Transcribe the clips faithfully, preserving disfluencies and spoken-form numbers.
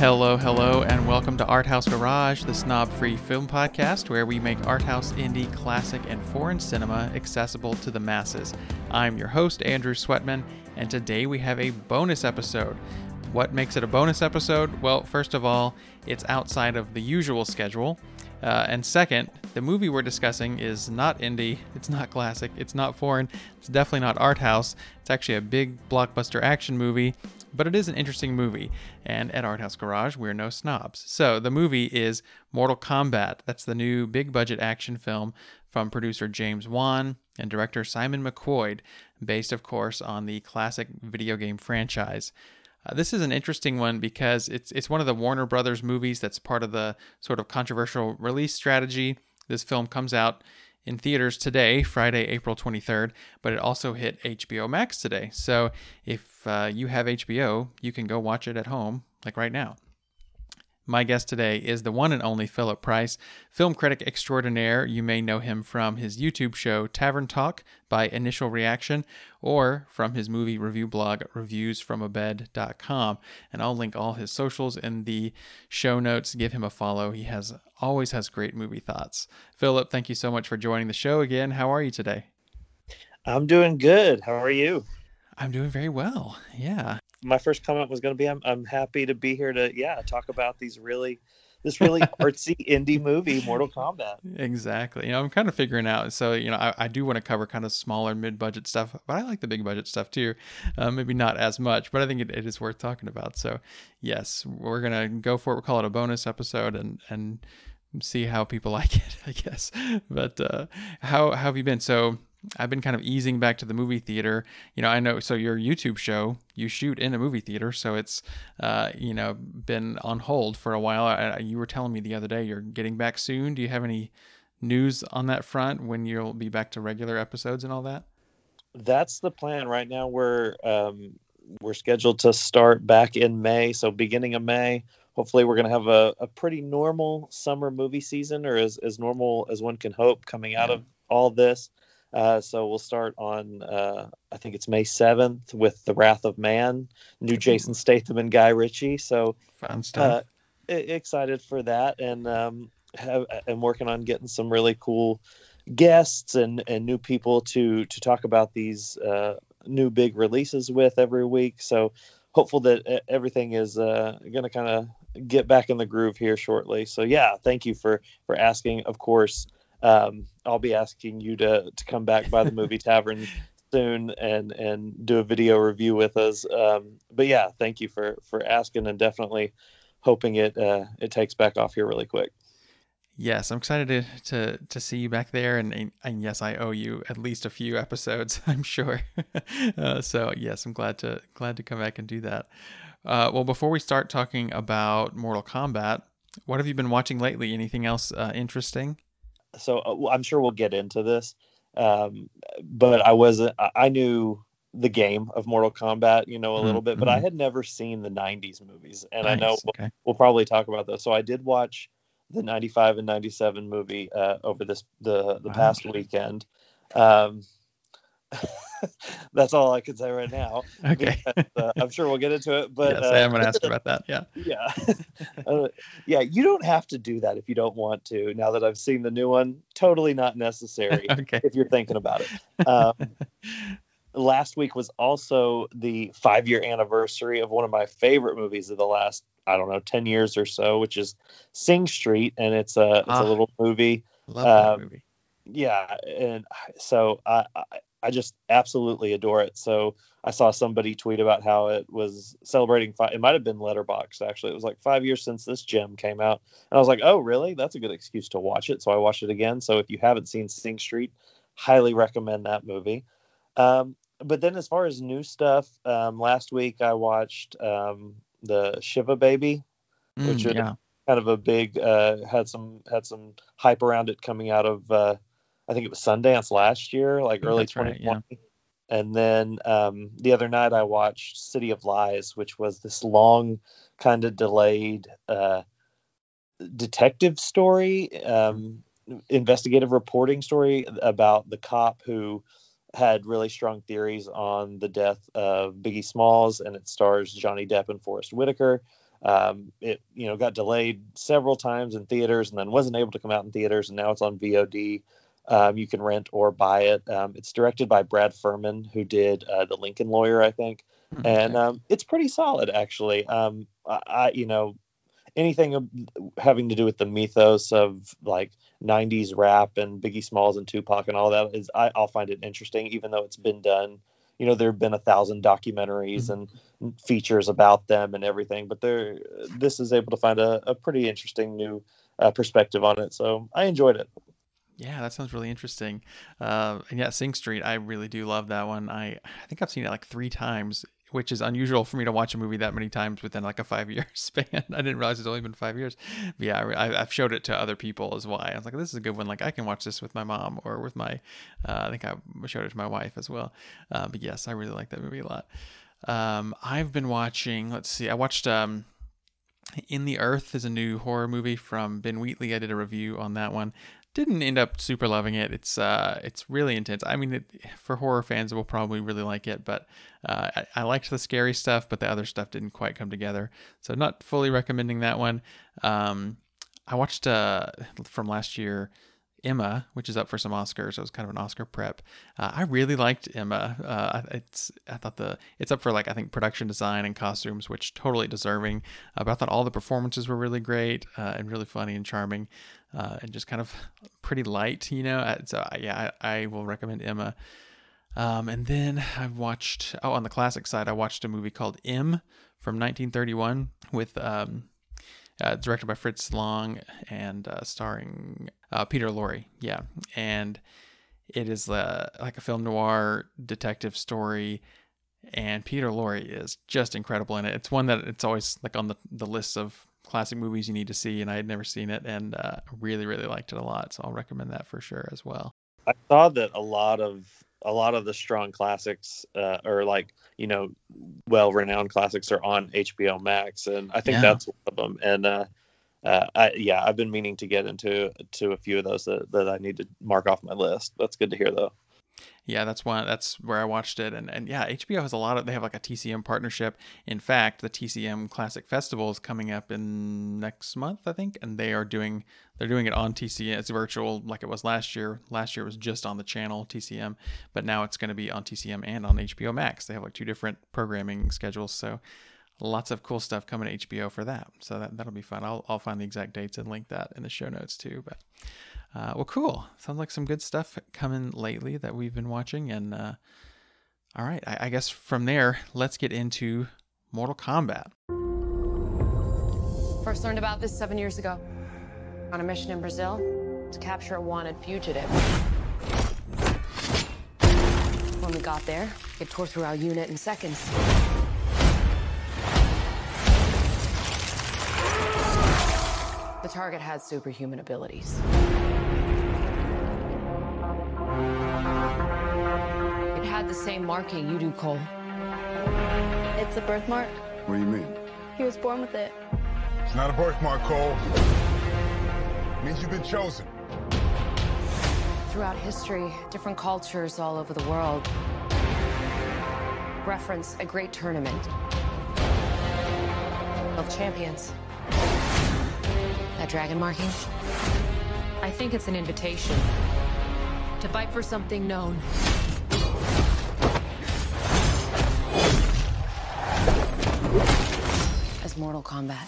Hello, hello, and welcome to Art House Garage, the snob-free film podcast where we make art house, indie, classic, and foreign cinema accessible to the masses. I'm your host, Andrew Sweatman, and today we have a bonus episode. What makes it a bonus episode? Well, first of all, it's outside of the usual schedule. Uh, and second, the movie we're discussing is not indie, it's not classic, it's not foreign, it's definitely not art house. It's actually a big blockbuster action movie, but it is an interesting movie. And at Art House Garage, we're no snobs. So the movie is Mortal Kombat. That's the new big budget action film from producer James Wan and director Simon McQuoid, based, of course, on the classic video game franchise. Uh, this is an interesting one because it's it's one of the Warner Brothers movies that's part of the sort of controversial release strategy. This film comes out in theaters today, Friday, April twenty-third, but it also hit H B O Max today. So if uh, you have H B O, you can go watch it at home, like right now. My guest today is the one and only Philip Price, film critic extraordinaire. You may know him from his YouTube show Tavern Talk by Initial Reaction, or from his movie review blog reviews from a bed dot com. And I'll link all his socials in the show notes. Give him a follow. He has always has great movie thoughts. Philip, thank you so much for joining the show again. How are you today? I'm doing good. How are you? I'm doing very well. Yeah. My first comment was going to be I'm I'm happy to be here to yeah talk about these really this really artsy indie movie, Mortal Kombat. Exactly. You know, I'm kind of figuring out. So, you know, I, I do want to cover kind of smaller mid-budget stuff, but I like the big budget stuff too. Uh, maybe not as much, but I think it, it is worth talking about. So, yes, we're gonna go for it. We'll call it a bonus episode and and see how people like it, I guess. But uh, how, how have you been? So I've been kind of easing back to the movie theater. You know, I know, so your YouTube show, you shoot in a movie theater, so it's, uh, you know, been on hold for a while. I, you were telling me the other day you're getting back soon. Do you have any news on that front when you'll be back to regular episodes and all that? That's the plan right now. We're um, we're scheduled to start back in May, so beginning of May. Hopefully we're going to have a, a pretty normal summer movie season, or as, as normal as one can hope coming out Yeah. of all this. Uh, so we'll start on, uh, I think it's May seventh with The Wrath of Man, new Jason Statham and Guy Ritchie. So Fun stuff. uh, excited for that, and um, have, I'm working on getting some really cool guests and, and new people to to talk about these uh, new big releases with every week. So hopeful that everything is uh, going to kind of get back in the groove here shortly. So yeah, thank you for for asking. Of course. Um, I'll be asking you to, to come back by the movie tavern soon and, and do a video review with us. Um, but yeah, thank you for, for asking, and definitely hoping it, uh, it takes back off here really quick. Yes, I'm excited to, to, to see you back there. And, and yes, I owe you at least a few episodes, I'm sure. uh, so yes, I'm glad to, glad to come back and do that. Uh, well, before we start talking about Mortal Kombat, what have you been watching lately? Anything else uh, interesting? So uh, I'm sure we'll get into this, um, but I wasn't. I knew the game of Mortal Kombat, you know, a little bit, but I Mm-hmm. had never seen the nineties movies, and I know Nice. we'll, Okay. we'll probably talk about those. So I did watch the ninety-five and ninety-seven movie uh, over this the the Wow. past weekend. Um, that's all I can say right now. Okay. Because, uh, I'm sure we'll get into it, but Yes, uh, I am going to ask about that. Yeah. yeah. uh, yeah, you don't have to do that if you don't want to. Now that I've seen the new one, totally not necessary Okay. if you're thinking about it. Um, last week was also the five year anniversary of one of my favorite movies of the last, I don't know, ten years or so, which is Sing Street. And it's a, it's Ah, a little movie. love that Um, movie. yeah. And so I, I, I just absolutely adore it. So I saw somebody tweet about how it was celebrating five. It might have been Letterboxd, actually. It was like five years since this gem came out. And I was like, oh, really? That's a good excuse to watch it. So I watched it again. So if you haven't seen Sing Street, highly recommend that movie. Um, but then as far as new stuff, um, last week I watched um, the Shiva Baby, which Mm, is yeah. kind of a big, uh, had some had some hype around it coming out of, uh, I think it was Sundance last year, I like think early that's right. Yeah. twenty twenty. And then um, the other night I watched City of Lies, which was this long, kind of delayed uh, detective story, um, investigative reporting story about the cop who had really strong theories on the death of Biggie Smalls, and it stars Johnny Depp and Forrest Whitaker. Um, it you know got delayed several times in theaters and then wasn't able to come out in theaters, and now it's on V O D. Um, you can rent or buy it. Um, it's directed by Brad Furman, who did uh, The Lincoln Lawyer, I think, and Okay. um, it's pretty solid actually. Um, I, I you know anything having to do with the mythos of like nineties rap and Biggie Smalls and Tupac and all that is I, I'll find it interesting, even though it's been done. You know, there have been a thousand documentaries Mhm. and features about them and everything, but there, this is able to find a, a pretty interesting new uh, perspective on it. So I enjoyed it. Yeah, that sounds really interesting. Uh, and yeah, Sing Street, I really do love that one. I, I think I've seen it like three times, which is unusual for me to watch a movie that many times within like a five year span. I didn't realize it's only been five years. But yeah, I, I've showed it to other people as well. I was like, this is a good one. Like I can watch this with my mom or with my, uh, I think I showed it to my wife as well. Uh, but yes, I really like that movie a lot. Um, I've been watching, let's see, I watched, um, In the Earth is a new horror movie from Ben Wheatley. I did a review on that one. Didn't end up super loving it. It's uh, it's really intense. I mean, it, for horror fans, will probably really like it. But uh, I, I liked the scary stuff, but the other stuff didn't quite come together. So not fully recommending that one. Um, I watched uh, from last year, Emma, which is up for some Oscars. It was kind of an Oscar prep. Uh, I really liked Emma. Uh, it's I thought the it's up for like I think production design and costumes, which totally deserving. Uh, but I thought all the performances were really great uh, and really funny and charming, uh, and just kind of pretty light, you know. Uh, So yeah, I, I will recommend Emma. Um, and then I've watched oh on the classic side, I watched a movie called M from nineteen thirty-one with um, uh, directed by Fritz Lang and uh, starring uh, Peter Lorre. Yeah, and it is uh, like a film noir detective story, and Peter Lorre is just incredible in it. It's one that it's always like on the the list of classic movies you need to see, and I had never seen it, and uh, really really liked it a lot. So I'll recommend that for sure as well. I saw that a lot of a lot of the strong classics, uh, or like you know, well-renowned classics, are on H B O Max, and I think Yeah. that's one of them. And uh, uh, I, yeah, I've been meaning to get into to a few of those that, that I need to mark off my list. That's good to hear, though. Yeah, that's one. That's where I watched it, and and yeah, H B O has a lot of. They have like a T C M partnership. In fact, the T C M Classic Festival is coming up in next month, I think, and they are doing. They're doing it on T C M. It's virtual, like it was last year. Last year it was just on the channel T C M, but now it's going to be on T C M and on H B O Max. They have like two different programming schedules, so lots of cool stuff coming to H B O for that. So that that'll be fun. I'll I'll find the exact dates and link that in the show notes too. But uh, well, cool. Sounds like some good stuff coming lately that we've been watching. And uh, all right, I, I guess from there, let's get into Mortal Kombat. First learned about this seven years ago. On a mission in Brazil to capture a wanted fugitive. When we got there, it tore through our unit in seconds. The target had superhuman abilities. It had the same marking you do, Cole. It's a birthmark. What do you mean? He was born with it. It's not a birthmark, Cole. It means you've been chosen. Throughout history, different cultures all over the world reference a great tournament of champions. That dragon marking? I think it's an invitation to fight for something known. As Mortal Kombat.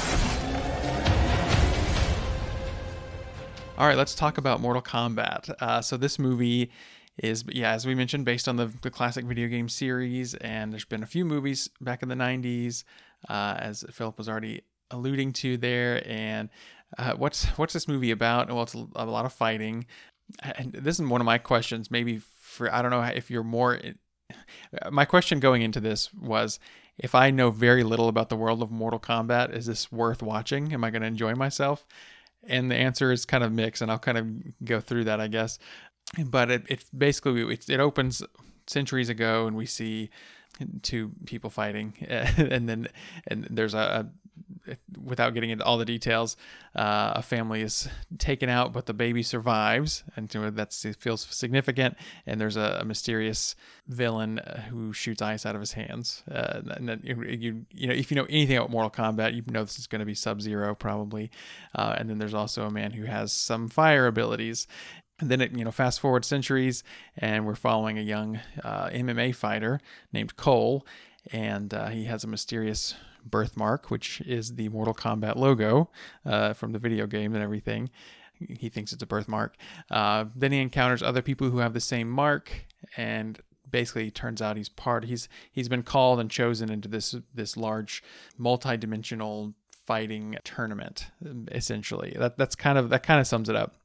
All right, let's talk about Mortal Kombat. Uh, so this movie is, yeah, as we mentioned, based on the, the classic video game series, and there's been a few movies back in the nineties, uh, as Philip was already alluding to there. And uh, what's what's this movie about? Well, it's a lot of fighting. And this is one of my questions. Maybe for I don't know if you're more. My question going into this was, if I know very little about the world of Mortal Kombat, is this worth watching? Am I going to enjoy myself? And the answer is kind of mixed, and I'll kind of go through that, I guess. But it, it basically it, it opens centuries ago, and we see two people fighting, and then and there's a, without getting into all the details, uh, a family is taken out, but the baby survives, and that's it feels significant. And there's a, a mysterious villain who shoots ice out of his hands. Uh, and then you you know if you know anything about Mortal Kombat, you know this is going to be Sub-Zero probably. Uh, and then there's also a man who has some fire abilities. And then it, you know, fast forward centuries, and we're following a young uh, M M A fighter named Cole, and uh, he has a mysterious birthmark, which is the Mortal Kombat logo uh, from the video game and everything. He thinks it's a birthmark. Uh, then he encounters other people who have the same mark, and basically it turns out he's part. He's he's been called and chosen into this this large, multi-dimensional fighting tournament. Essentially, that that's kind of that kind of sums it up.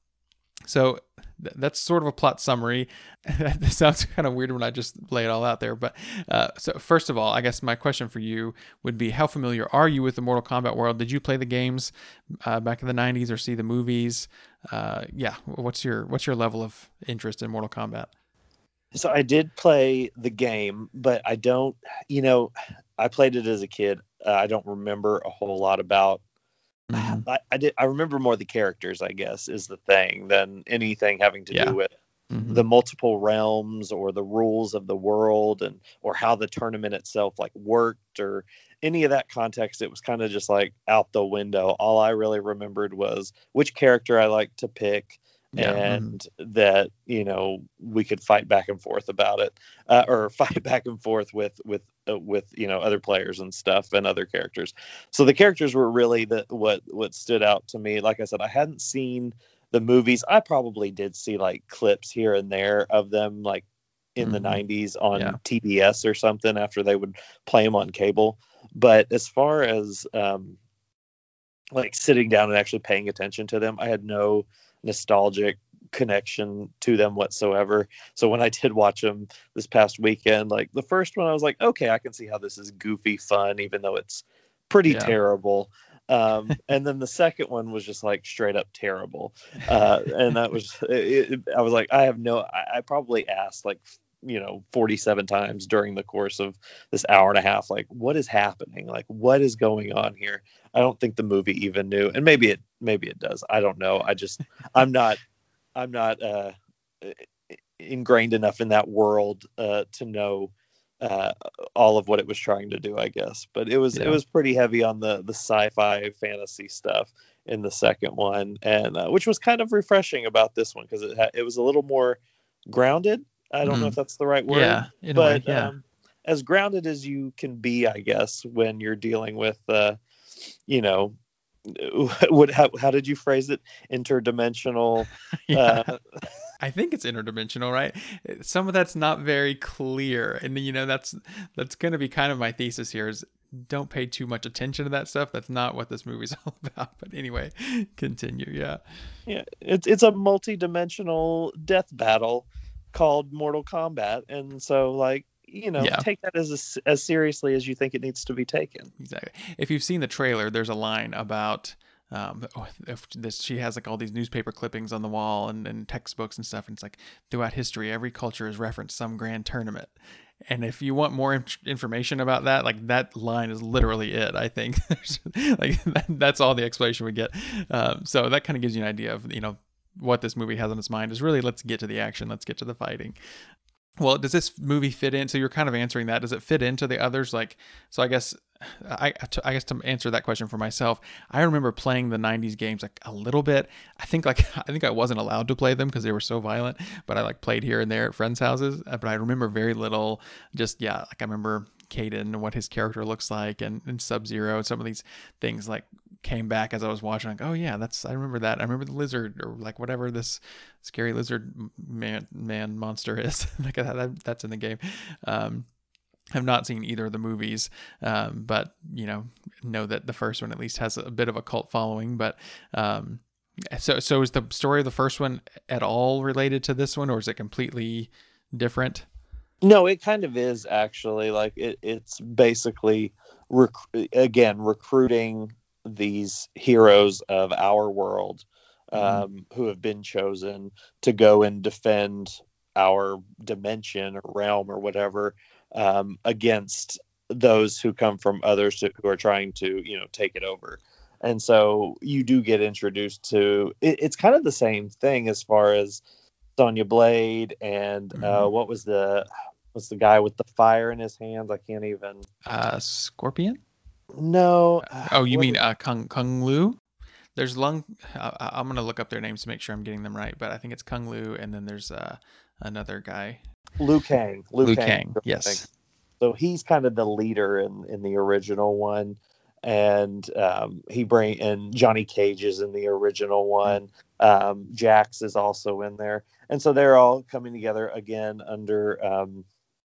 So th- that's sort of a plot summary. That sounds kind of weird when I just lay it all out there. But uh, so first of all, I guess my question for you would be, how familiar are you with the Mortal Kombat world? Did you play the games uh, back in the nineties or see the movies? Uh, yeah. What's your what's your level of interest in Mortal Kombat? So I did play the game, but I don't, you know, I played it as a kid. Uh, I don't remember a whole lot about Mm-hmm. I, I did. I remember more the characters, I guess, is the thing than anything having to Yeah. do with Mm-hmm. the multiple realms or the rules of the world, and or how the tournament itself like worked or any of that context. It was kind of just like out the window. All I really remembered was which character I liked to pick. Yeah. And that, you know, we could fight back and forth about it, uh, or fight back and forth with with uh, with you know other players and stuff and other characters. So the characters were really the what what stood out to me. Like I said, I hadn't seen the movies. I probably did see like clips here and there of them, like in Mm-hmm. the nineties on Yeah. T B S or something after they would play them on cable. But as far as um, like sitting down and actually paying attention to them, I had no nostalgic connection to them whatsoever. So when I did watch them this past weekend, like the first one, I was like, okay, I can see how this is goofy fun, even though it's pretty Yeah. terrible. Um, and then the second one was just like straight up terrible. Uh, and that was, it, it, I was like, I have no, I, I probably asked like, you know, forty-seven times during the course of this hour and a half, like, what is happening? Like, what is going on here? I don't think the movie even knew, and maybe it, maybe it does. I don't know. I just, I'm not, I'm not uh, ingrained enough in that world uh, to know uh, all of what it was trying to do, I guess. But it was, Yeah. it was pretty heavy on the the sci-fi fantasy stuff in the second one, and uh, which was kind of refreshing about this one because it ha- it was a little more grounded. I don't know Mhm. if that's the right word. Yeah, in a but way, yeah. um, as grounded as you can be, I guess, when you're dealing with, uh, you know, what how, how did you phrase it? Interdimensional. Yeah. Uh, I think it's interdimensional, right? Some of that's not very clear, and you know that's that's going to be kind of my thesis here: is don't pay too much attention to that stuff. That's not what this movie's all about. But anyway, continue. Yeah, yeah, it's it's a multi-dimensional death battle called Mortal Kombat, and so like you know, Yeah. take that as a, as seriously as you think it needs to be taken. exactly. If you've seen the trailer, there's a line about um, if this, she has like all these newspaper clippings on the wall and, and textbooks and stuff, and it's like throughout history, every culture has referenced some grand tournament. And if you want more in- information about that, like that line is literally it. I think like that, that's all the explanation we get. Um, so that kind of gives you an idea of you know what this movie has on its mind is really let's get to the action, let's get to the fighting. Well, does this movie fit in? So you're kind of answering that. Does it fit into the others? Like, so I guess, I, I guess to answer that question for myself, I remember playing the nineties games like a little bit. I think like, I think I wasn't allowed to play them because they were so violent, but I like played here and there at friends' houses. But I remember very little, just, yeah, like I remember Kaden and what his character looks like and, and Sub-Zero and some of these things like came back as I was watching, like, oh yeah, that's, I remember that. I remember the lizard or like whatever this scary lizard man, man monster is. Like that, that's in the game. Um, I've not seen either of the movies, um, but you know, know that the first one at least has a bit of a cult following, but, um, so, so is the story of the first one at all related to this one, or is it completely different? No, it kind of is actually. Like it, it's basically rec- again recruiting these heroes of our world um, Mm-hmm. who have been chosen to go and defend our dimension or realm or whatever um, against those who come from others to, who are trying to, you know, take it over. And so you do get introduced to it, it's kind of the same thing as far as Sonya Blade and mm-hmm. uh, what was the was the guy with the fire in his hands? I can't even. Uh, Scorpion? No. Oh, you mean uh, Kung Kung Lu? There's Lung. Uh, I'm gonna look up their names to make sure I'm getting them right, but I think it's Kung Lu, and then there's uh, another guy. Liu Kang. Liu, Liu Kang. Kang. Yes. So he's kind of the leader in, in the original one, and um, he bring and Johnny Cage is in the original one. Um, Jax is also in there, and so they're all coming together again under um,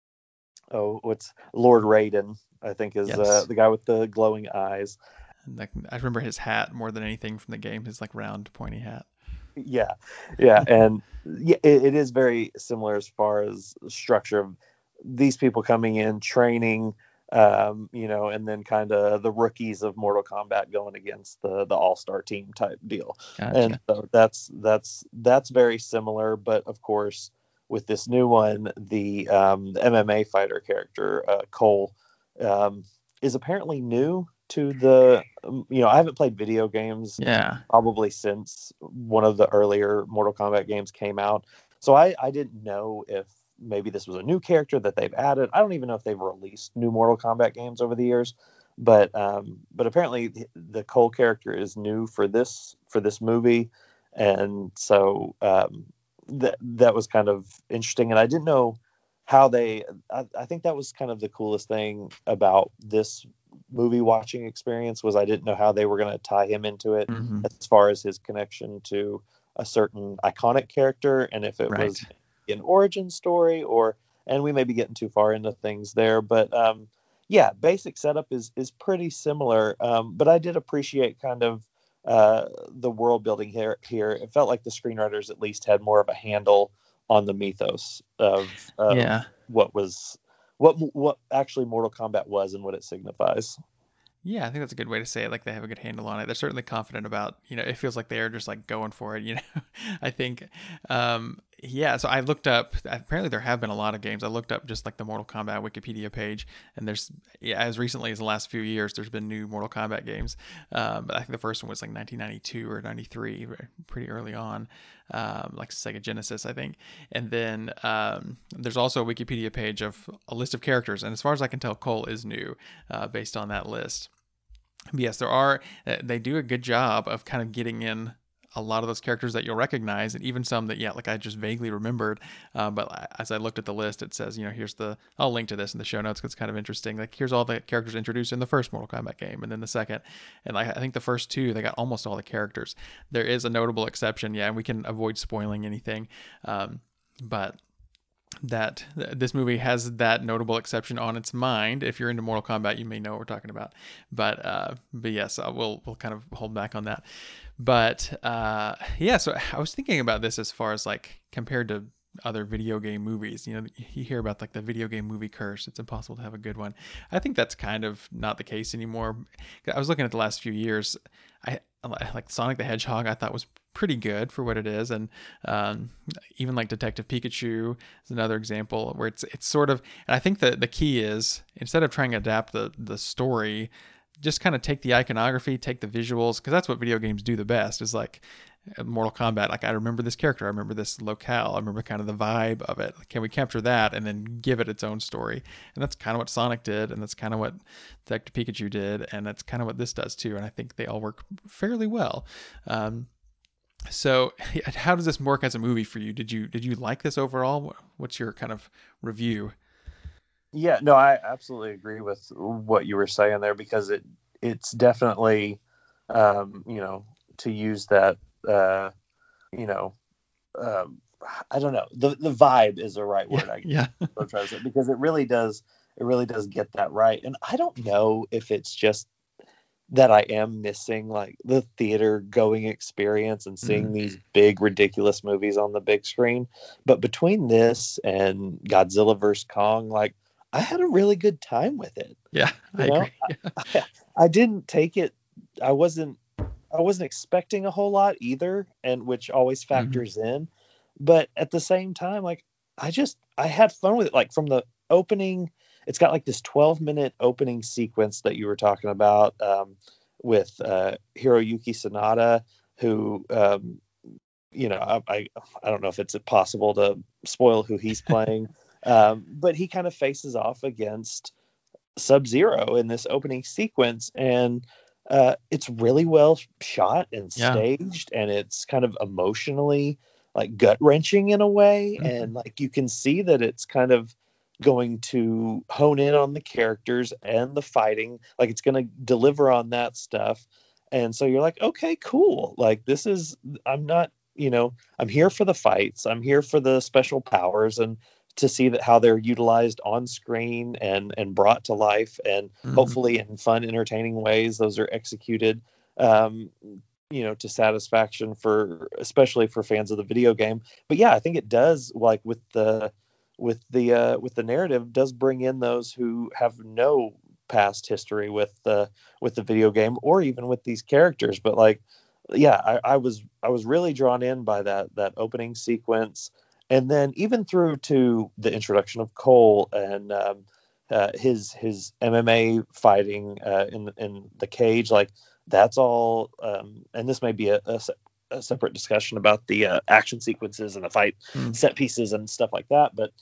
oh, what's Lord Raiden? I think is yes. uh, the guy with the glowing eyes. Like, I remember his hat more than anything from the game. His like round, pointy hat. Yeah, yeah, and yeah, it, it is very similar as far as structure of these people coming in, training, um, you know, and then kind of the rookies of Mortal Kombat going against the the all star team type deal. Gotcha. And so that's that's that's very similar, but of course with this new one, the um, the M M A fighter character uh, Cole um, is apparently new to the, you know, I haven't played video games yeah probably since one of the earlier Mortal Kombat games came out. So I, I didn't know if maybe this was a new character that they've added. I don't even know if they've released new Mortal Kombat games over the years, but um, but apparently the Cole character is new for this for this movie, and so um, that that was kind of interesting. And I didn't know how they. I, I think that was kind of the coolest thing about this movie watching experience was I didn't know how they were going to tie him into it mm-hmm. as far as his connection to a certain iconic character, and if it right. was an origin story or, and we may be getting too far into things there, but um, yeah, basic setup is is pretty similar. Um, but I did appreciate kind of uh, the world building here. Here, it felt like the screenwriters at least had more of a handle on the mythos of uh, yeah. what was. What what actually Mortal Kombat was and what it signifies. Yeah, I think that's a good way to say it. Like they have a good handle on it. They're certainly confident about, you know, it feels like they are just like going for it, you know. I think, um, yeah, so I looked up, apparently there have been a lot of games. I looked up just like the Mortal Kombat Wikipedia page, and there's, yeah, as recently as the last few years, there's been new Mortal Kombat games. Um, but I think the first one was like nineteen ninety-two or ninety-three, pretty early on, um, like Sega Genesis, I think. And then um, there's also a Wikipedia page of a list of characters, and as far as I can tell, Cole is new uh, based on that list. But yes, there are, they do a good job of kind of getting in a lot of those characters that you'll recognize, and even some that, yeah, like I just vaguely remembered. Uh, but as I looked at the list, it says, you know, here's the, I'll link to this in the show notes because it's kind of interesting. Like, here's all the characters introduced in the first Mortal Kombat game, and then the second. And like, I think the first two, they got almost all the characters. There is a notable exception, yeah, and we can avoid spoiling anything. Um, but that this movie has that notable exception on its mind. If you're into Mortal Kombat, you may know what we're talking about. But uh, but yes, uh, we'll we'll kind of hold back on that. But uh, yeah, so I was thinking about this as far as like compared to other video game movies. You know, you hear about like the video game movie curse. It's impossible to have a good one. I think that's kind of not the case anymore. I was looking at the last few years. I like Sonic the Hedgehog. I thought was pretty good for what it is, and um, even like Detective Pikachu is another example where it's it's sort of. And I think that the key is instead of trying to adapt the the story, just kind of take the iconography, take the visuals, because that's what video games do the best. Is like Mortal Kombat. Like I remember this character, I remember this locale, I remember kind of the vibe of it. Can we capture that and then give it its own story? And that's kind of what Sonic did, and that's kind of what Detective Pikachu did, and that's kind of what this does too. And I think they all work fairly well. Um, So how does this work as a movie for you? Did you did you like this overall? What's your kind of review? Yeah, no, I absolutely agree with what you were saying there, because it it's definitely, um, you know, to use that, uh, you know, um, I don't know, the the vibe is the right word. I yeah, I'm trying to say, because it really does it really does get that right. And I don't know if it's just that I am missing like the theater going experience and seeing mm. these big ridiculous movies on the big screen, but between this and Godzilla versus Kong, like I had a really good time with it. Yeah, I you know? agree. Yeah. I, I didn't take it. I wasn't. I wasn't expecting a whole lot either, and which always factors mm-hmm. in. But at the same time, like I just I had fun with it. Like from the opening, it's got like this twelve minute opening sequence that you were talking about um, with uh, Hiroyuki Sanada, who, um, you know, I, I I don't know if it's possible to spoil who he's playing, um, but he kind of faces off against Sub-Zero in this opening sequence, and uh, it's really well shot and Yeah. staged, and it's kind of emotionally like gut wrenching in a way, Mhm. and like you can see that it's kind of going to hone in on the characters and the fighting, like it's going to deliver on that stuff, and so you're like, okay, cool, like this is, I'm not, you know, I'm here for the fights, I'm here for the special powers, and to see that how they're utilized on screen and and brought to life, and Mhm. hopefully in fun, entertaining ways those are executed, um you know, to satisfaction for, especially for fans of the video game. But yeah, I think it does, like with the with the uh with the narrative, does bring in those who have no past history with the with the video game or even with these characters. But like, yeah, I, I was I was really drawn in by that that opening sequence, and then even through to the introduction of Cole and um, uh, his his M M A fighting uh, in in the cage, like that's all. Um, and this may be a, a, se- a separate discussion about the uh, action sequences and the fight Mm. set pieces and stuff like that. But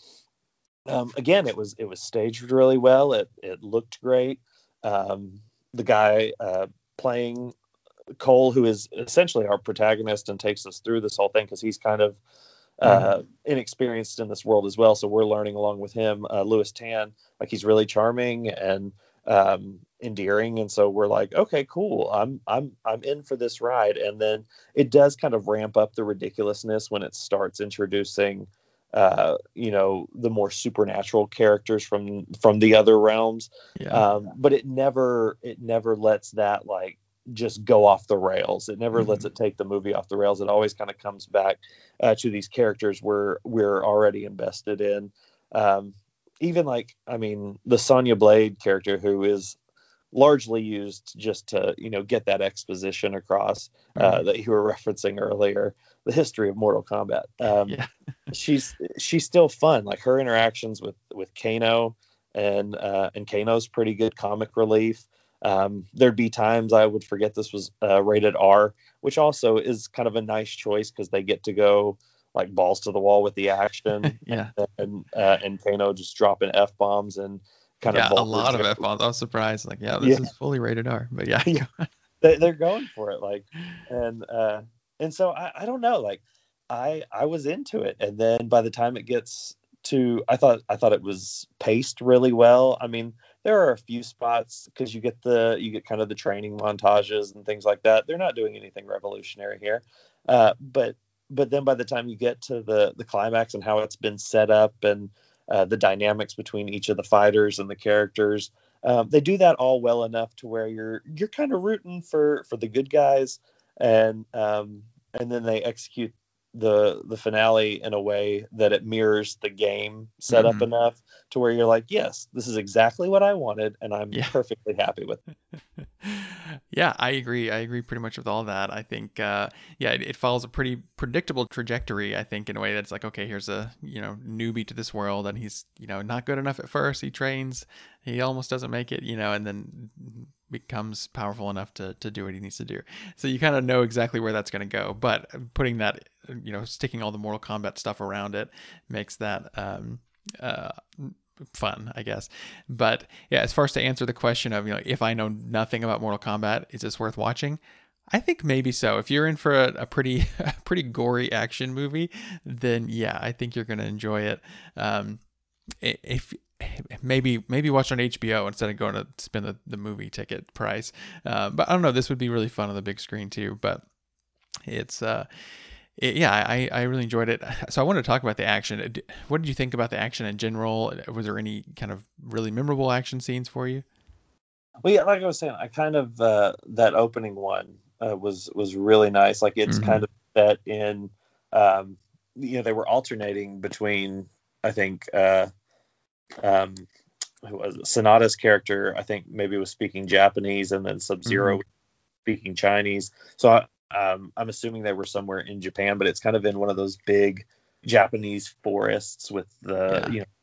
um, again, it was it was staged really well. It it looked great. Um, the guy uh, playing Cole, who is essentially our protagonist and takes us through this whole thing, because he's kind of uh, inexperienced in this world as well. So we're learning along with him. Uh, Louis Tan, like he's really charming and um, endearing, and so we're like, okay, cool. I'm I'm I'm in for this ride. And then it does kind of ramp up the ridiculousness when it starts introducing, uh, you know, the more supernatural characters from from the other realms. Yeah. Um, but it never it never lets that like just go off the rails. It never lets it take the movie off the rails. It always kind of comes back uh, to these characters we're we're already invested in. Um, even like, I mean, the Sonya Blade character, who is largely used just to, you know, get that exposition across uh, that you were referencing earlier, the history of Mortal Kombat. Um, Yeah. she's she's still fun. Like her interactions with with Kano and uh, and Kano's pretty good comic relief. Um, there'd be times I would forget this was uh, rated R, which also is kind of a nice choice because they get to go like balls to the wall with the action. Yeah. and uh, and Kano just dropping F bombs and kind Yeah, of a lot of vulgar- F bombs. I was surprised. Like, yeah, this Yeah. is fully rated R. But yeah. Yeah. they, they're going for it, like, and uh, and so I, I don't know, like I I was into it, and then by the time it gets to, I thought I thought it was paced really well. I mean, there are a few spots because you get the you get kind of the training montages and things like that. They're not doing anything revolutionary here, uh, but but then by the time you get to the the climax and how it's been set up and uh, the dynamics between each of the fighters and the characters, um, they do that all well enough to where you're you're kind of rooting for for the good guys, and um, and then they execute the the finale in a way that it mirrors the game setup Mhm. enough to where you're like, yes, this is exactly what I wanted, and I'm Yeah. perfectly happy with it. Yeah, I agree. I agree pretty much with all that. I think, uh, yeah, it, it follows a pretty predictable trajectory, I think, in a way that's like, okay, here's a, you know, newbie to this world, and he's, you know, not good enough at first. He trains, he almost doesn't make it, you know, and then becomes powerful enough to, to do what he needs to do. So you kind of know exactly where that's going to go. But putting that, you know, sticking all the Mortal Kombat stuff around it makes that, um, uh, fun, I guess. But yeah, as far as to answer the question of, you know, if I know nothing about Mortal Kombat, is this worth watching? I think maybe so. If you're in for a, a pretty a pretty gory action movie, then yeah, I think you're going to enjoy it. Um, i- if maybe maybe watch on H B O instead of going to spend the, the movie ticket price. Uh, but I don't know. This would be really fun on the big screen too. But it's uh, it, yeah, I, I really enjoyed it. So I wanted to talk about the action. What did you think about the action in general? Was there any kind of really memorable action scenes for you? Well, yeah, like I was saying, I kind of uh, that opening one uh, was was really nice. Like it's Mhm. kind of set in, um, you know, they were alternating between, I think, uh, um, who was it? Sonata's character, I think maybe was speaking Japanese, and then Sub-Zero Mhm. speaking Chinese. So I, um, I'm assuming they were somewhere in Japan, but it's kind of in one of those big Japanese forests with the Yeah. you know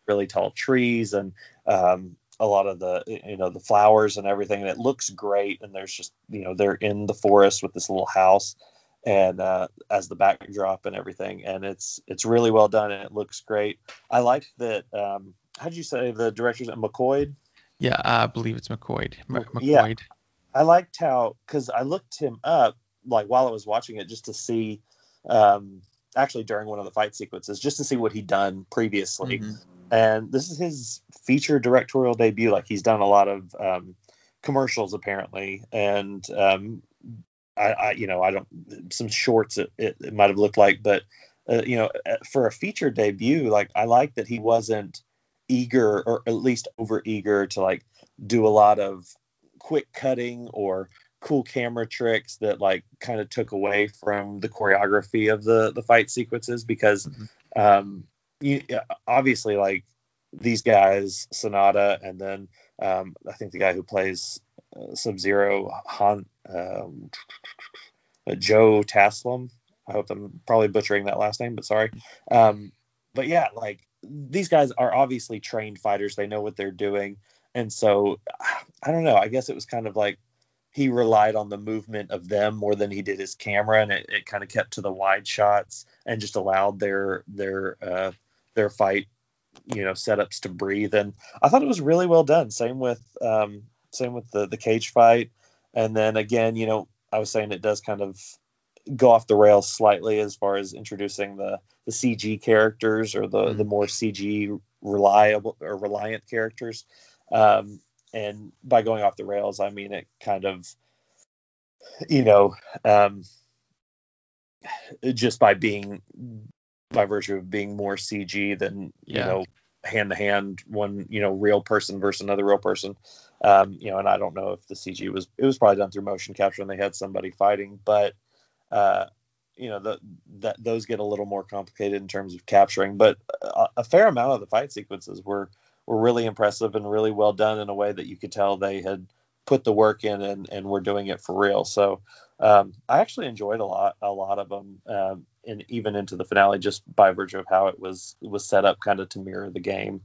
really tall trees and um, a lot of the, you know, the flowers and everything. And it looks great. And there's just, you know, they're in the forest with this little house and uh, as the backdrop and everything. And it's, it's really well done and it looks great. I liked that. Um, how did you say the director's McQuoid? Yeah, I believe it's McQuoid. M- McQuoid. Yeah. I liked how, because I looked him up like while I was watching it just to see, um, actually during one of the fight sequences, just to see what he'd done previously. Mm-hmm. And this is his feature directorial debut. Like he's done a lot of um, commercials apparently, and um, I, I, you know, I don't some shorts it, it, it might have looked like, but uh, you know, for a feature debut, like I like that he wasn't eager or at least over eager to like do a lot of quick cutting or cool camera tricks that like kind of took away from the choreography of the the fight sequences, because mm-hmm. um you obviously like these guys, Sonata, and then um I think the guy who plays uh, Sub-Zero, Han um, Joe Taslim, I hope I'm probably butchering that last name, but sorry. Um but yeah, like these guys are obviously trained fighters, they know what they're doing, and so I don't know, I guess it was kind of like he relied on the movement of them more than he did his camera, and it, it kind of kept to the wide shots and just allowed their their uh, their fight, you know, setups to breathe. And I thought it was really well done. Same with um, same with the the cage fight. And then again, you know, I was saying it does kind of go off the rails slightly as far as introducing the the C G characters or the mm-hmm. the more C G reliable or reliant characters. Um, And by going off the rails, I mean it kind of, you know, um, just by being, by virtue of being more C G than, yeah. you know, hand to hand, one, you know, real person versus another real person. Um, you know, and I don't know if the C G was, it was probably done through motion capture and they had somebody fighting, but, uh, you know, the, that those get a little more complicated in terms of capturing, but a, a fair amount of the fight sequences were, were really impressive and really well done in a way that you could tell they had put the work in and, and were doing it for real. So um, I actually enjoyed a lot, a lot of them, um, and even into the finale, just by virtue of how it was, was set up kind of to mirror the game.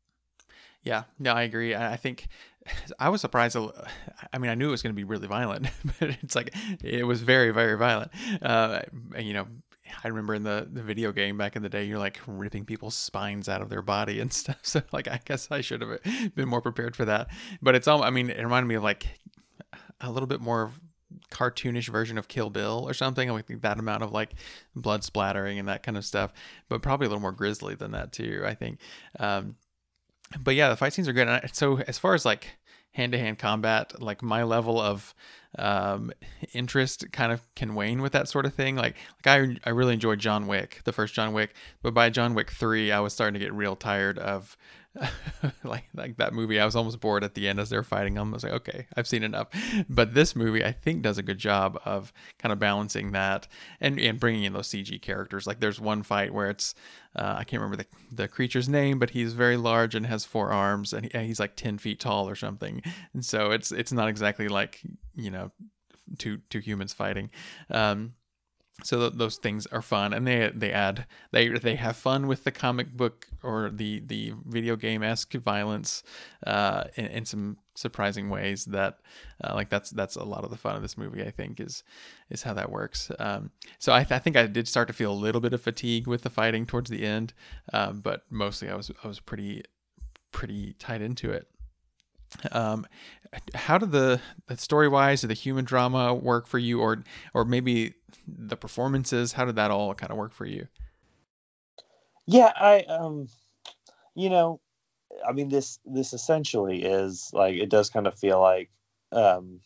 Yeah, no, I agree. I think I was surprised. I mean, I knew it was going to be really violent, but it's like, it was very, very violent. Uh, you know, I remember in the, the video game back in the day, you're like ripping people's spines out of their body and stuff. So like, I guess I should have been more prepared for that. But it's all, I mean, it reminded me of like a little bit more cartoonish version of Kill Bill or something. I think that amount of like blood splattering and that kind of stuff, but probably a little more grisly than that too, I think. Um, but yeah, the fight scenes are good. And so as far as like hand-to-hand combat, like my level of um interest kind of can wane with that sort of thing. Like like I I really enjoyed John Wick, the first John Wick, but by John Wick three I was starting to get real tired of like like that movie. I was almost bored at the end as they're fighting them. I was like, okay, I've seen enough. But this movie I think does a good job of kind of balancing that and and bringing in those C G characters. Like there's one fight where it's uh, I can't remember the the creature's name, but he's very large and has four arms and he, he's like ten feet tall or something. And so it's it's not exactly like, you know, two two humans fighting. Um, so th- those things are fun, and they they add they they have fun with the comic book or the the video game-esque violence uh, in, in some surprising ways. That uh, like that's that's a lot of the fun of this movie, I think, is is how that works. Um, so I, th- I think I did start to feel a little bit of fatigue with the fighting towards the end, um, but mostly I was I was pretty pretty tied into it. Um, how did the, the story-wise, did the human drama work for you, or or maybe the performances? How did that all kind of work for you? Yeah, I um, you know, I mean this this essentially is like, it does kind of feel like um,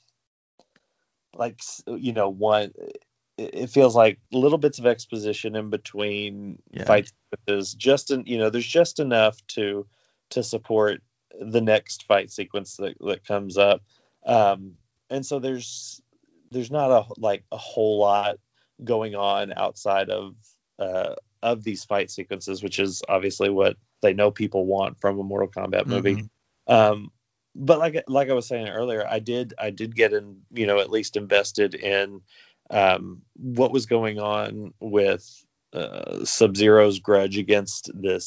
like you know one. It feels like little bits of exposition in between yeah. fights. Is just in, you know, there's just enough to to support the next fight sequence that, that comes up. Um, and so there's, there's not a, like a whole lot going on outside of, uh, of these fight sequences, which is obviously what they know people want from a Mortal Kombat movie. Mm-hmm. Um, but like, like I was saying earlier, I did, I did get in, you know, at least invested in, um, what was going on with, uh, Sub-Zero's grudge against this,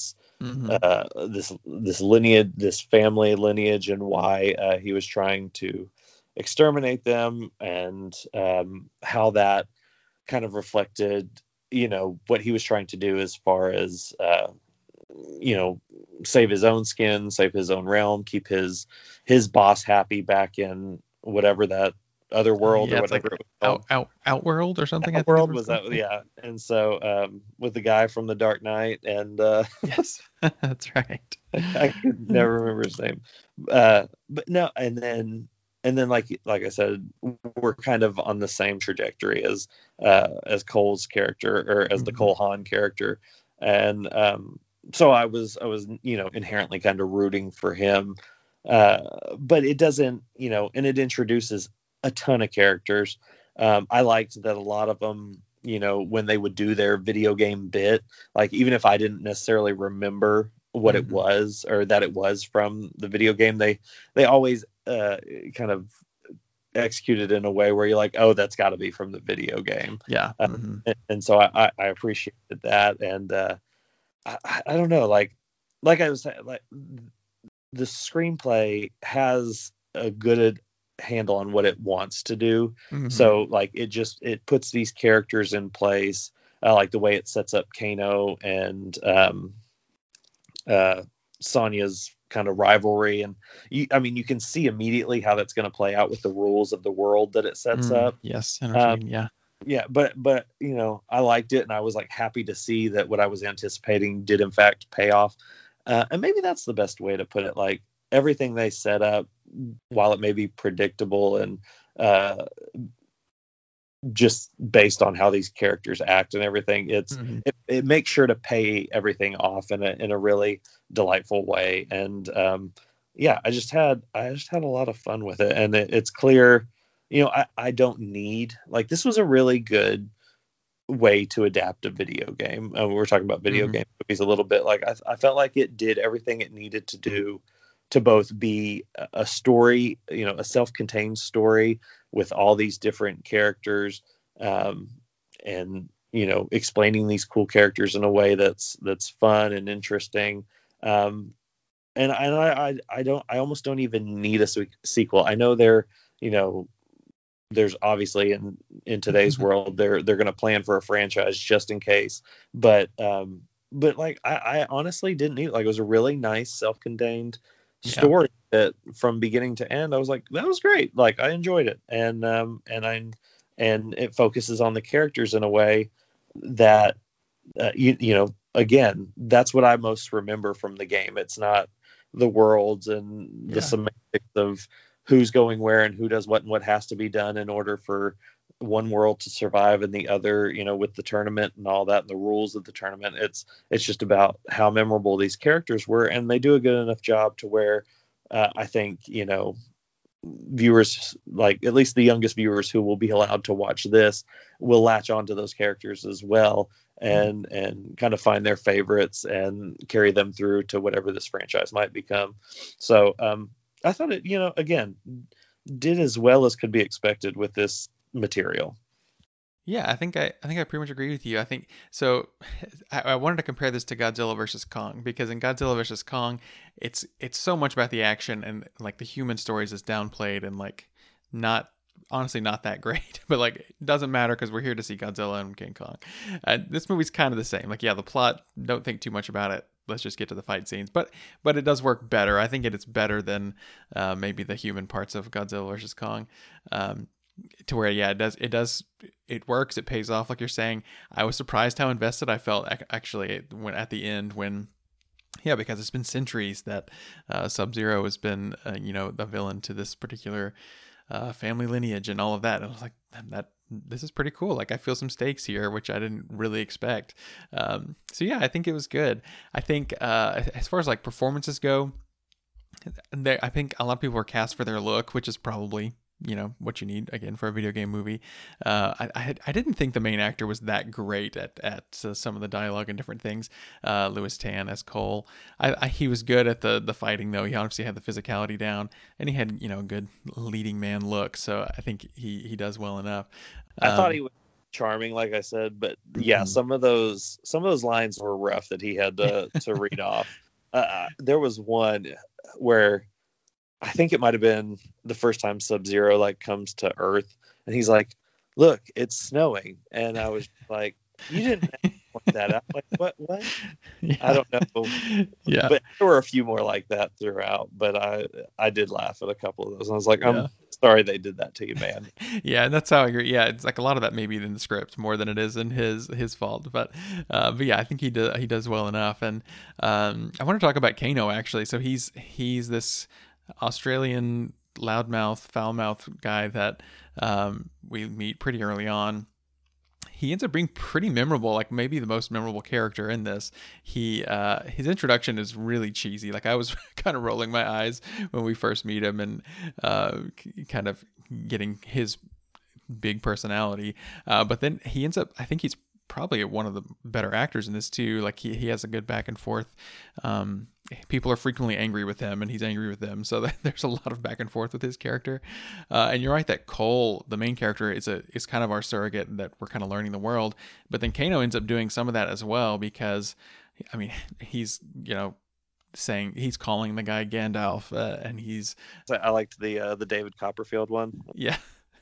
Mm-hmm. uh, this this lineage, this family lineage, and why uh, he was trying to exterminate them, and um, how that kind of reflected, you know, what he was trying to do as far as, uh, you know, save his own skin, save his own realm, keep his his boss happy back in whatever that other world yeah, or it's whatever like it was called. out, out Outworld or something. Outworld I think it was was that, yeah. And so um, with the guy from The Dark Knight, and uh, yes, that's right. I could never remember his name, uh, but no, and then and then like like I said, we're kind of on the same trajectory as uh, as Cole's character, or as the Mhm. Cole Haan character, and um, so I was I was you know inherently kind of rooting for him, uh, but it doesn't, you know, and it introduces a ton of characters. Um, I liked that a lot of them, you know, when they would do their video game bit, like even if I didn't necessarily remember what it Mhm. was, or that it was from the video game, they they always uh, kind of executed in a way where you're like, oh, that's got to be from the video game. Yeah. Uh, Mhm. and, and so I, I, I appreciated that, and uh, I, I I don't know, like like I was saying, like the screenplay has a good handle on what it wants to do. Mhm. So like it just it puts these characters in place. I like the way it sets up Kano and um, uh, Sonya's kind of rivalry, and you, I mean, you can see immediately how that's going to play out with the rules of the world that it sets Mm, up. yes, I know what you Um, mean, yeah. Yeah, but but you know, I liked it, and I was like happy to see that what I was anticipating did in fact pay off. Uh, and maybe that's the best way to put it. Like everything they set up, while it may be predictable and uh, just based on how these characters act and everything, it's Mhm. it, it makes sure to pay everything off in a in a really delightful way. And um, yeah, I just had I just had a lot of fun with it, and it, it's clear, you know, I, I don't need, like, this was a really good way to adapt a video game. Uh, we were talking about video Mhm. game movies a little bit. Like I, I felt like it did everything it needed to do to both be a a story, you know, a self-contained story with all these different characters, um, and you know, explaining these cool characters in a way that's that's fun and interesting. Um, and I, and I, I, I don't, I almost don't even need a se- sequel. I know they're, you know, there's obviously in in today's world they're they're going to plan for a franchise just in case, but um but like I, I honestly didn't need, like, it was a really nice self-contained Yeah. story that from beginning to end I was like, that was great, like I enjoyed it, and um and I and it focuses on the characters in a way that uh, you, you know, again, that's what I most remember from the game. It's not the worlds and the Yeah. semantics of who's going where and who does what and what has to be done in order for one world to survive and the other, you know, with the tournament and all that and the rules of the tournament. It's it's just about how memorable these characters were, and they do a good enough job to where uh, I think, you know, viewers, like at least the youngest viewers who will be allowed to watch this, will latch onto those characters as well, and and kind of find their favorites and carry them through to whatever this franchise might become. So um I thought it, you know, again, did as well as could be expected with this material. Yeah, I think I, I think I pretty much agree with you. I think so. I, I wanted to compare this to Godzilla versus Kong, because in Godzilla versus Kong, it's it's so much about the action, and like the human stories is downplayed and like not, honestly not that great. But like it doesn't matter because we're here to see Godzilla and King Kong. Uh, this movie's kind of the same. Like, yeah, the plot, don't think too much about it. Let's just get to the fight scenes. But but it does work better. I think it, it's better than uh, maybe the human parts of Godzilla versus Kong. Um, to where, yeah, it does it does it works, it pays off, like you're saying. I was surprised how invested I felt ac- actually when at the end, when yeah, because it's been centuries that uh, Sub-Zero has been uh, you know, the villain to this particular uh, family lineage and all of that. And I was like, that this is pretty cool. Like, I feel some stakes here, which I didn't really expect. Um, so yeah, I think it was good. I think uh, as far as like performances go, they, I think a lot of people are cast for their look, which is probably, you know, what you need again for a video game movie. Uh, I I, had, I didn't think the main actor was that great at at uh, some of the dialogue and different things. Uh, Louis Tan as Cole, I, I he was good at the the fighting though. He obviously had the physicality down, and he had, you know, a good leading man look. So I think he he does well enough. I Um, thought he was charming, like I said, but yeah, Mhm. some of those some of those lines were rough that he had to to read off. uh, there was one where I think it might have been the first time Sub-Zero like comes to Earth, and he's like, "Look, it's snowing," and I was like, "You didn't point that out." Like, what? What? Yeah. I don't know. Yeah, But there were a few more like that throughout. But I I did laugh at a couple of those. And I was like, I'm Yeah. sorry they did that to you, man. yeah, and that's how I agree. Yeah, it's like a lot of that maybe in the script more than it is in his his fault. But uh, but yeah, I think he does he does well enough. And um, I want to talk about Kano actually. So he's he's this Australian loudmouth, foul-mouthed guy that um, we meet pretty early on. He ends up being pretty memorable, like maybe the most memorable character in this. He uh, his introduction is really cheesy. Like I was kind of rolling my eyes when we first meet him, and uh, kind of getting his big personality. Uh, but then he ends up, I think he's probably one of the better actors in this too. Like he, he has a good back and forth. Um, people are frequently angry with him and he's angry with them. So there's a lot of back and forth with his character. Uh, and you're right that Cole, the main character, is a is kind of our surrogate, that we're kind of learning the world. But then Kano ends up doing some of that as well, because, I mean, he's, you know, saying, he's calling the guy Gandalf, uh, and he's... I liked the uh, the David Copperfield one. Yeah.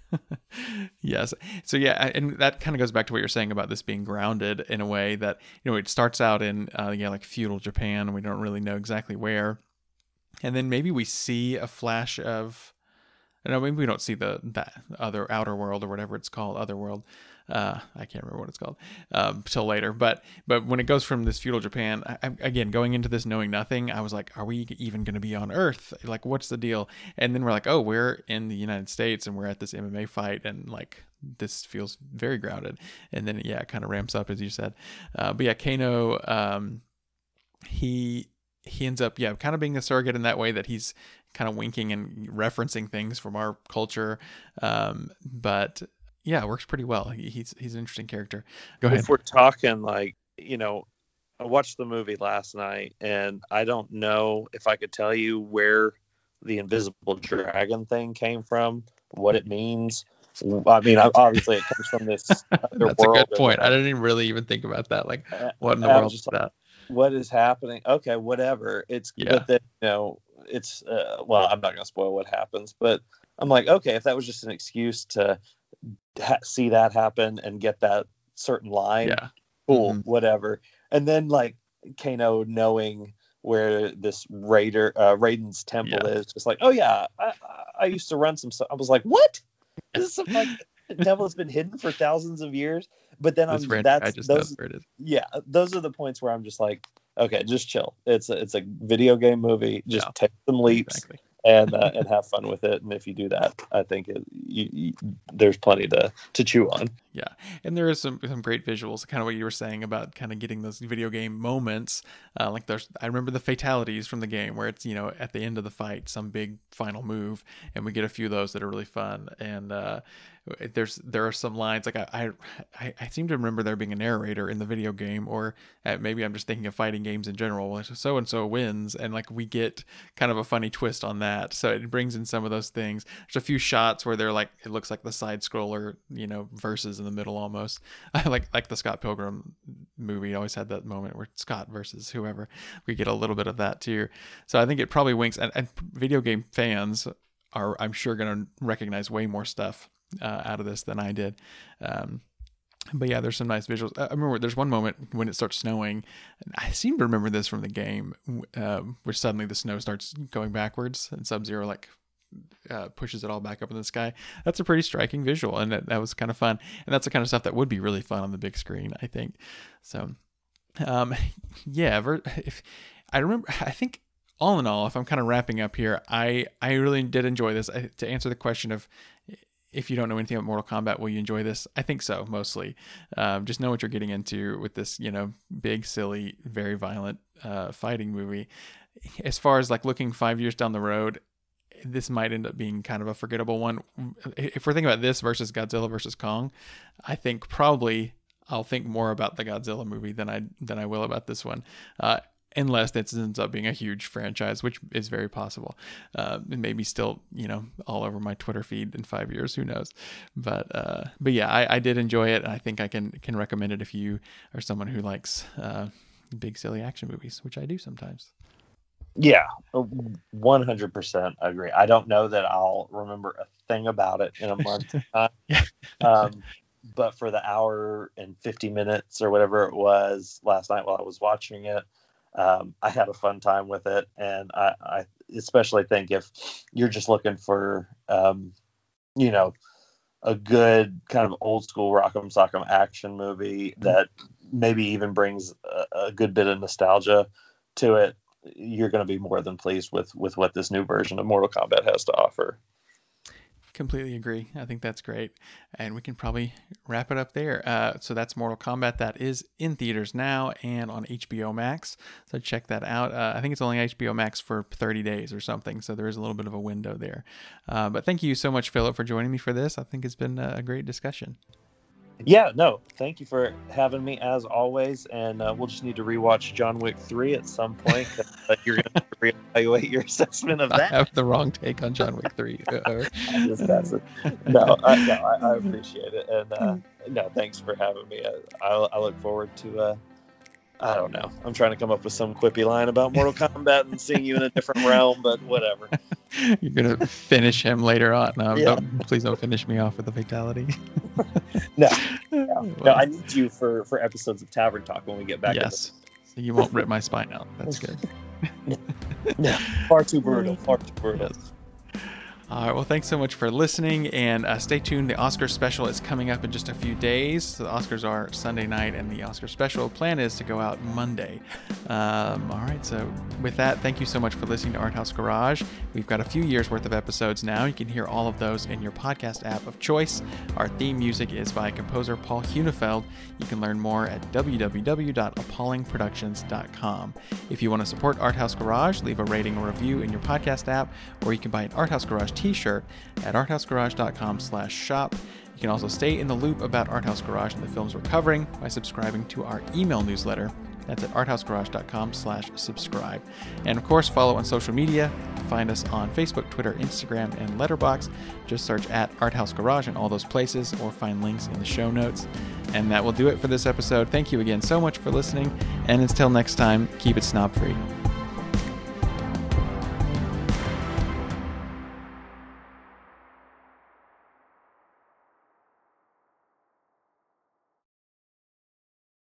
Yes. So yeah, and that kind of goes back to what you're saying about this being grounded in a way that, you know, it starts out in uh, yeah, like feudal Japan, and we don't really know exactly where, and then maybe we see a flash of, no, maybe we don't see the that other outer world or whatever it's called, other world. Uh, I can't remember what it's called um, till later. But but when it goes from this feudal Japan, I, I, again, going into this knowing nothing, I was like, are we even going to be on Earth? Like, what's the deal? And then we're like, oh, we're in the United States and we're at this M M A fight, and like this feels very grounded. And then yeah, it kind of ramps up as you said. Uh, but yeah, Kano, um, he he ends up yeah kind of being a surrogate in that way, that he's kind of winking and referencing things from our culture, um, but. Yeah, it works pretty well. He, he's he's an interesting character. Go ahead. If we're talking like, you know, I watched the movie last night, and I don't know if I could tell you where the invisible dragon thing came from, what it means. I mean, obviously it comes from this other That's world. a good point. I didn't even really even think about that. Like, what in the I world is like, that? What is happening? Okay, whatever. It's Yeah. But then, you know, it's uh, well, I'm not gonna spoil what happens, but I'm like, okay, if that was just an excuse to ha- see that happen and get that certain line, Yeah. cool, Mhm. whatever. And then like Kano knowing where this Raider uh, Raiden's temple Yeah. is, just like, oh yeah, I, I used to run some stuff. I was like, what? This is some like temple that's been hidden for thousands of years. But then This I'm random guy that's just those knows where it is. yeah, those are the points where I'm just like, okay, just chill. It's a, it's a video game movie. Just Yeah. take some leaps Exactly. and uh, and have fun with it. And if you do that, I think it, you, you, there's plenty to to chew on. Yeah, and there is some some great visuals. Kind of what you were saying about kind of getting those video game moments. Uh, like there's, I remember the fatalities from the game where it's, you know, at the end of the fight, some big final move, and we get a few of those that are really fun. And uh, there's there are some lines like I, I I seem to remember there being a narrator in the video game, or uh, maybe I'm just thinking of fighting games in general. Like so and so wins, and like we get kind of a funny twist on that. So it brings in some of those things. There's a few shots where they're like, it looks like the side scroller, you know, versus in the middle almost. I like like the Scott Pilgrim movie always had that moment where Scott versus whoever. We get a little bit of that too. So I think it probably winks, and, and video game fans are, I'm sure, going to recognize way more stuff uh, out of this than I did. Um, but yeah, there's some nice visuals. I remember there's one moment when it starts snowing. And I seem to remember this from the game, uh, where suddenly the snow starts going backwards and Sub-Zero like uh, pushes it all back up in the sky. That's a pretty striking visual, and that, that was kind of fun. And that's the kind of stuff that would be really fun on the big screen, I think. So, um, yeah, if I remember, I think all in all, if I'm kind of wrapping up here, I, I really did enjoy this. I, to answer the question of, if you don't know anything about Mortal Kombat, will you enjoy this? I think so, mostly. Um, just know what you're getting into with this, you know, big, silly, very violent uh, fighting movie. As far as like looking five years down the road, this might end up being kind of a forgettable one. If we're thinking about this versus Godzilla versus Kong, I think probably I'll think more about the Godzilla movie than I than I will about this one. Uh, Unless it ends up being a huge franchise, which is very possible. Uh, it may be still, you know, all over my Twitter feed in five years. Who knows? But uh, but yeah, I, I did enjoy it, and I think I can can recommend it if you are someone who likes uh, big silly action movies, which I do sometimes. Yeah, one hundred percent agree. I don't know that I'll remember a thing about it in a month. um, but for the hour and fifty minutes or whatever it was last night while I was watching it, um, I had a fun time with it. And I, I especially think if you're just looking for, um, you know, a good kind of old school Rock'em Sock'em action movie that maybe even brings a, a good bit of nostalgia to it, you're going to be more than pleased with with what this new version of Mortal Kombat has to offer. Completely agree. I think that's great. And we can probably wrap it up there. Uh, so that's Mortal Kombat. That is in theaters now and on H B O Max. So check that out. Uh, I think it's only H B O Max for thirty days or something. So there is a little bit of a window there. Uh, but thank you so much, Philip, for joining me for this. I think it's been a great discussion. Yeah, no, thank you for having me as always. And uh, we'll just need to rewatch John Wick three at some point. But you're going to reevaluate your assessment of that. I have the wrong take on John Wick three. Just pass it. No, I, no I, I appreciate it. And uh, no, thanks for having me. I, I, I look forward to, uh, I don't know. I'm trying to come up with some quippy line about Mortal Kombat and seeing you in a different realm, but whatever. You're going to finish him later on. No, yeah. don't, please don't finish me off with a fatality. no, no, well, no, I need you for, for episodes of Tavern Talk when we get back. Yes, so you won't rip my spine out. That's good. Yeah, far too brutal, far too brutal. Yes. All right, well, thanks so much for listening, and uh, stay tuned. The Oscar special is coming up in just a few days. So the Oscars are Sunday night, and the Oscar special plan is to go out Monday. Um, all right, so with that, thank you so much for listening to Art House Garage. We've got a few years worth of episodes now. You can hear all of those in your podcast app of choice. Our theme music is by composer Paul Hunefeld. You can learn more at w w w dot appalling productions dot com. If you want to support Art House Garage, leave a rating or review in your podcast app, or you can buy an Art House Garage t-shirt at arthousegarage dot com slash shop. You can also stay in the loop about Art House Garage and the films we're covering by subscribing to our email newsletter. That's at arthousegarage dot com slash subscribe. And of course, follow on social media. Find us on Facebook, Twitter, Instagram, and Letterboxd. Just search at Art House Garage in all those places, or find links in the show notes. And that will do it for this episode. Thank you again so much for listening. And until next time, keep it snob free.